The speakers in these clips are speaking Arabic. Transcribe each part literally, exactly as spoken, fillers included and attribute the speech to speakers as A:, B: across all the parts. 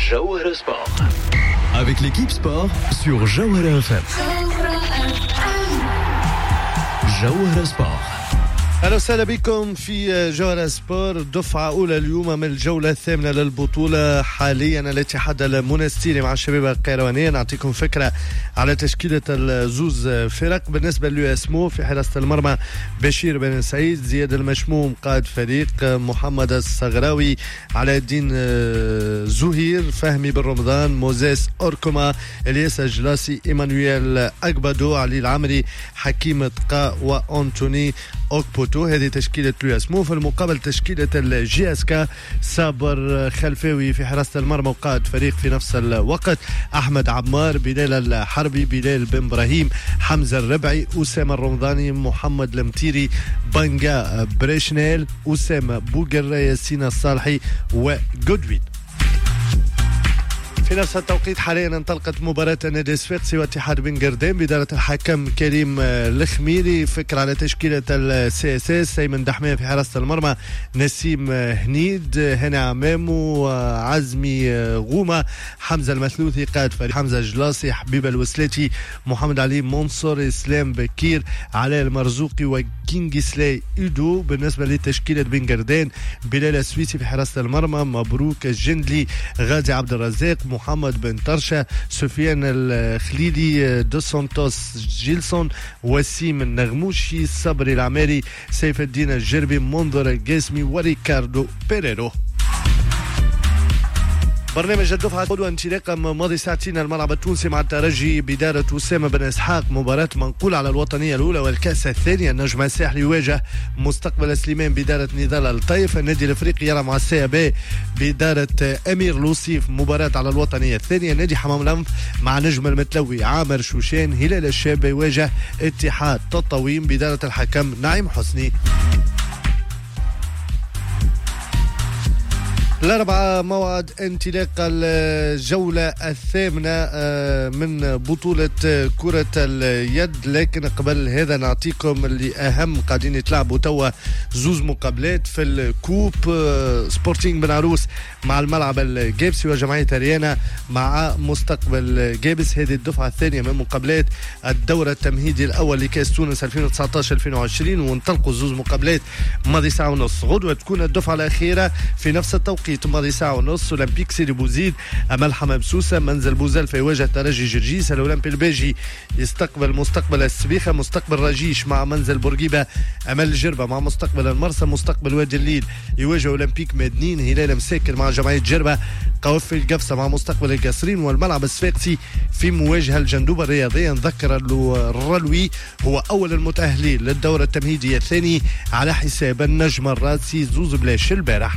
A: Jawhara Sport. Avec l'équipe sport sur Jawhara F M. Jawhara Sport.
B: أهلا وسهلا بكم في جوهرة سبور. دفعة أولى اليوم من الجولة الثامنة للبطولة. حاليا الاتحاد المونستيري مع الشباب القيروانية. نعطيكم فكرة على تشكيلة الزوز فرق. بالنسبة لليواسمو في حراسة المرمى بشير بن سعيد، زياد المشموم قائد فريق، محمد الصغراوي، علاء الدين زهير، فهمي بن رمضان، موزيس أوركوما، إلياس الجلاسي، إيمانويل أكبادو، علي العمري، حكيم تقا وأنتوني أوكبوتو. هذه تشكيلة لوياسمو. في المقابل تشكيلة الجي اس كا، صابر خلفاوي في حراسة المرمى وقائد فريق في نفس الوقت، أحمد عمار، بلال الحربي، بلال بن إبراهيم، حمزة الربعي، أسامة الرمضاني، محمد المتيري، بانجا بريشنيل، أسامة بوغر، ياسين الصالحي وجودوين. في نفس التوقيت حاليا انطلقت مباراة النادي الصفاقسي واتحاد بن قردين بإدارة الحكم كريم الخميري. فكر على تشكيلة السي اس اس: سيمن دحمية في حراسة المرمى، نسيم هنيد، هنا عمامو، عزمي غومة، حمزة المثلوثي قائد فريق، حمزة جلاسي، حبيب الوسلاتي، محمد علي منصور، اسلام بكير، علاء المرزوقي وكينغسلاي ايدو. بالنسبة لتشكيلة بن قردين: بلال السويسي في حراسة المرمى، مبروك الجندلي، غازي عبد الرزاق، محمد بن طرشة، سفيان الخليلي، دو سانتوس جيلسون، وسيم النغموشي، صبري العماري، سيف الدين الجربي، منظر الجسمي وريكاردو بيريرو. برنامج الدفعة قدوة انطلاقا ماضي ساعتين الملعب التونسي مع الترجي بإدارة أسامة بن إسحاق. مباراة منقولة على الوطنية الأولى والكأس الثانية. النجم الساحلي يواجه مستقبل سليمان بإدارة نضال الطيف. النادي الأفريقي يرى مع السي بي بإدارة أمير لوصيف مباراة على الوطنية الثانية. نادي حمام الأنف مع نجم المتلوي عامر شوشان. هلال الشاب يواجه اتحاد تطاوين بإدارة الحكم نعيم حسني. الأربعة موعد انطلاق الجولة الثامنة من بطولة كرة اليد. لكن قبل هذا نعطيكم اللي أهم قاعدين يتلعبوا توا زوز مقابلات في الكوب. سبورتينغ بن عروس مع الملعب الجابسي وجمعية ريانا مع مستقبل جابس. هذه الدفعة الثانية من مقابلات الدورة التمهيدي الأول لكأس تونس ألفين وتسعطاشر ألفين وعشرين، وانطلقوا زوز مقابلات ماضي ساعة ونص. غدوة تكون الدفعة الأخيرة في نفس التوقيت ماضي ساعة ونص. أولمبيك سيدي بوزيد أمل حمام سوسة، منزل بوزلفة يواجه ترجي جرجيس. الأولمبي الباجي يستقبل مستقبل السبيخة. مستقبل رجيش مع منزل بورقيبة. أمل الجربة مع مستقبل المرسى. مستقبل وادي الليل يواجه أولمبيك مدنين. هلال مساكن مع جمعية جربة. قوفي القفصة مع مستقبل القصرين. والملعب الصفاقسي في مواجهة الجندوبة الرياضية. نذكر الرلوي هو أول المتأهلين للدورة التمهيدية الثاني على حساب النجم الراسي زوز بلاش البارح.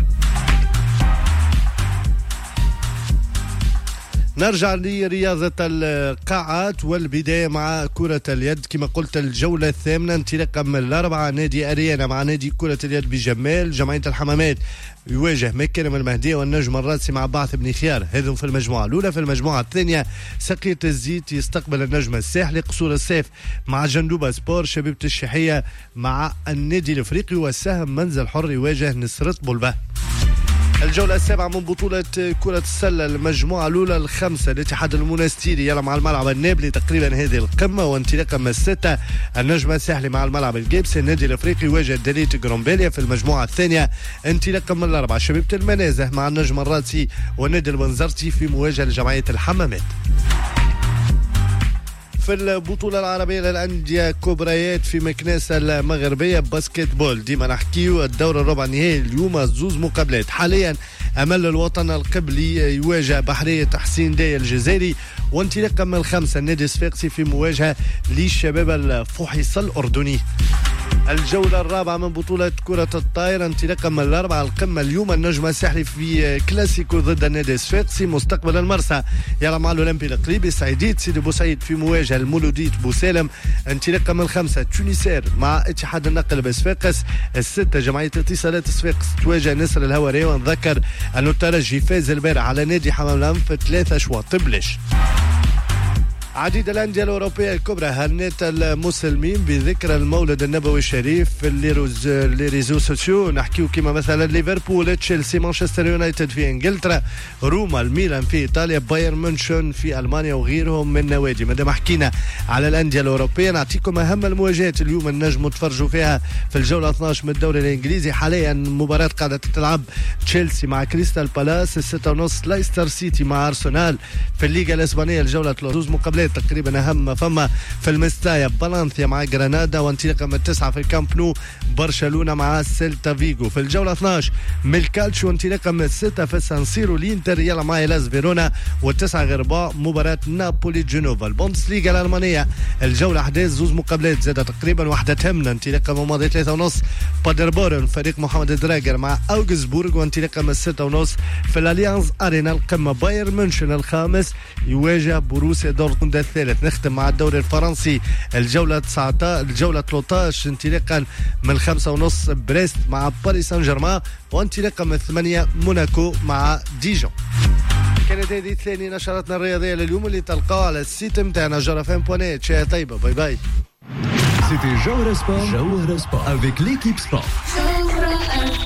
B: نرجع لرياضة القاعات والبداية مع كرة اليد. كما قلت الجولة الثامنة انطلاقا من الأربعة. نادي أريانا مع نادي كرة اليد بجمال. جمعية الحمامات يواجه مكرم المهدية والنجم الراسي مع بعث بن خيار. هذم في المجموعة الأولى. في المجموعة الثانية سقية الزيت يستقبل النجم الساحلي. قصور السيف مع جندوبة سبور. شبيبة الشحية مع النادي الأفريقي. والسهم منزل حر يواجه نصرة بولبا. الجولة السابعة من بطولة كرة السلة المجموعة الأولى الخمسة. الاتحاد المونستيري يلا مع الملعب النابلي تقريبا هذه القمة. وانطلاقا من الستة النجم الساحلي مع الملعب الجيبسي. النادي الأفريقي يواجه دليت جرومبيليا. في المجموعة الثانية انطلاقا من الأربعة شبيبة المنازه مع النجم الراسي والنادي البنزرتي في مواجهة لجمعية الحمامات. في البطولة العربية للأندية كبريات في مكناس المغربية باسكت بول. ديما نحكيو الدورة الربع النهائي اليوم زوز مقابلات. حاليا أمل الوطن القبلي يواجه بحرية حسين داي الجزائري. وانطلاقا من الخمسة النادي الصفاقسي في مواجهة للشباب الفحيص الأردني. الجولة الرابعة من بطولة كرة الطائرة انطلاقا من الأربعة القمة اليوم. النجم الساحلي في كلاسيكو ضد النادي الصفاقسي. مستقبل المرسى يرى مع الأولمبي القليبي. سعيديت سيدي بوسعيد في مواجهة المولوديت بوسالم. انطلاقا من الخمسة تونسير مع اتحاد النقل بصفاقس. الستة جمعية اتصالات صفاقس تواجه نسر الهوارية. ونذكر أن الترجي فاز البارح على نادي حمام الأنف ثلاثة أشواط بلاش. عديد الأندية الأوروبية الكبرى هنت المسلمين بذكرى المولد النبوي الشريف في لي ريزو سوسيو. نحكيو كما مثلا ليفربول، تشيلسي، مانشستر يونايتد في انجلترا، روما، الميلان في ايطاليا، بايرن مونشن في المانيا وغيرهم من نوادي. مادام حكينا على الأندية الأوروبية نعطيكم أهم المواجهات اليوم النجم تفرجوا فيها في الجولة اثنا عشر من الدوري الإنجليزي. حاليا مباراة قاعدة تلعب تشيلسي مع كريستال بالاس، الستة ونص لايستر سيتي مع أرسنال. في الليغا الإسبانية الجولة زوز مقابلات تقريبا أهم فما في المستايا فالنسيا مع غرانادا، وانطلاقا من التسعة في الكامب نو برشلونة مع سيلتا فيغو. في الجولة اثنا عشر من الكالتشيو وانطلاقا من الستة في السان سيرو الانتر يلا مع هيلاس فيرونا، والتسعة غرباء مباراة نابولي جنوفا. البوندسليغا الألمانية الجولة أحد عشر زوز مقابلات زادة تقريبا واحدة تهمنا، انطلاقا من ماضي ثلاثة ونص بادربورن فريق محمد دراجر مع أوغسبورغ، وانطلاقا من الستة ونص في الاليانز ارينا القمة بايرن مونشن الخامس يواجه بروسيا دورتموند الثالث. نختم مع الدوري الفرنسي الجولة تسعة عشر الجولة ثلاثة عشر انطلاقا من خمسة ونص بريست مع باريس سان جيرمان، وانطلاقا من ثمانية موناكو مع ديجون. كانت هذه ثاني نشراتنا الرياضية لليوم اللي تلقاها على السيت متاعنا جرفان بوانيت. شيء طيبة، باي باي.
A: C'était Jawara Sport, Jawara Sport avec l'équipe sport.